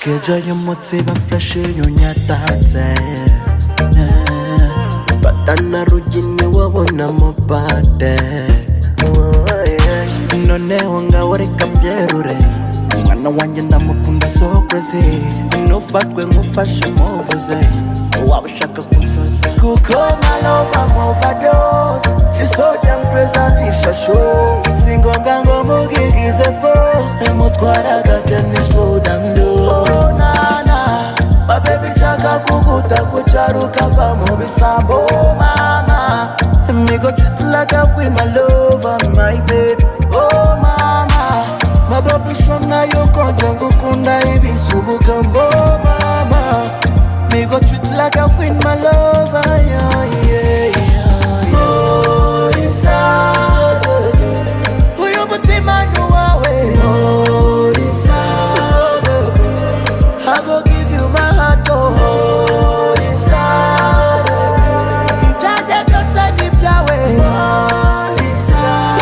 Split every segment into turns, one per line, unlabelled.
Kejo yomotse bafashe yonyatatse Batana rugini wabona mopate None wanga wareka mbyerure Mwana wanje ndamukunda so crazy Nufatwe ngufashe muvuze Wabashaka kunsaza Kuko my love I'm overdose She's so damn crazy show Singonga ngo mugigize fo Mutwara gajeni slow down low My baby chaka kukuta kucharuka famo bisambo mama Me go treat like a queen my lover my baby oh mama My baby shona yo konja ngukunda ibi subuka mbo mama Me go treat like a queen my lover yeah yeah yeah Oh Lisa Who you put in my new way Oh Lisa I go give you my heart, oh, Lisa. You can't take your side if you're away, oh, Lisa.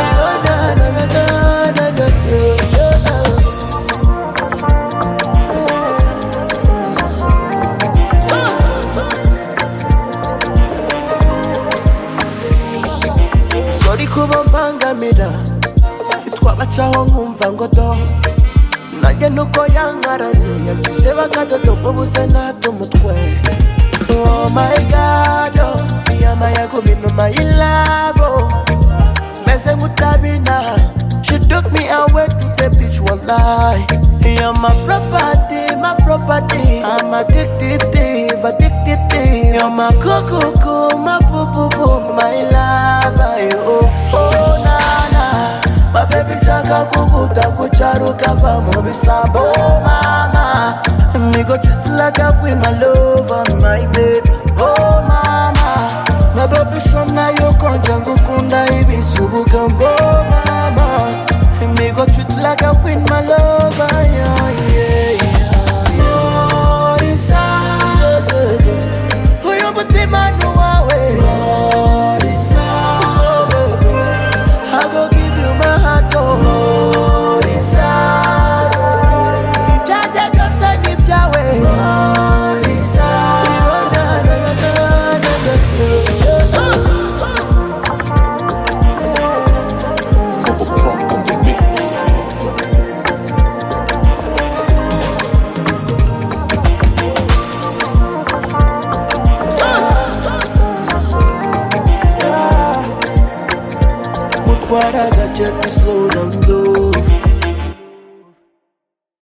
Sorry kuba mbangamira Itwabacaho nkumva ngo do Nanjye nuko yankaraze Yabyise bakadodo bw'ubuze nata umutwe Oh my God oh Iyamaya kubinuma y'ilavo Meze ngutabina She took me away to the beach wallahi You're my property I'm addicted You're my cuckoo, my boo-boo-boo My lover, oh na My baby chaka kukuta kucharuka famo bisambo mama Me go treat like a queen my lover my baby oh mama My baby shona yo konja ngukunda ibi subuka mbo mama Me go treat like a queen my lover yeah yeah yeah Oh Lisa Who you put in my new way Oh Lisa I go give you my heart oh Lisa You can't take your side if you're away oh Lisa Mutwara gajeni slow down low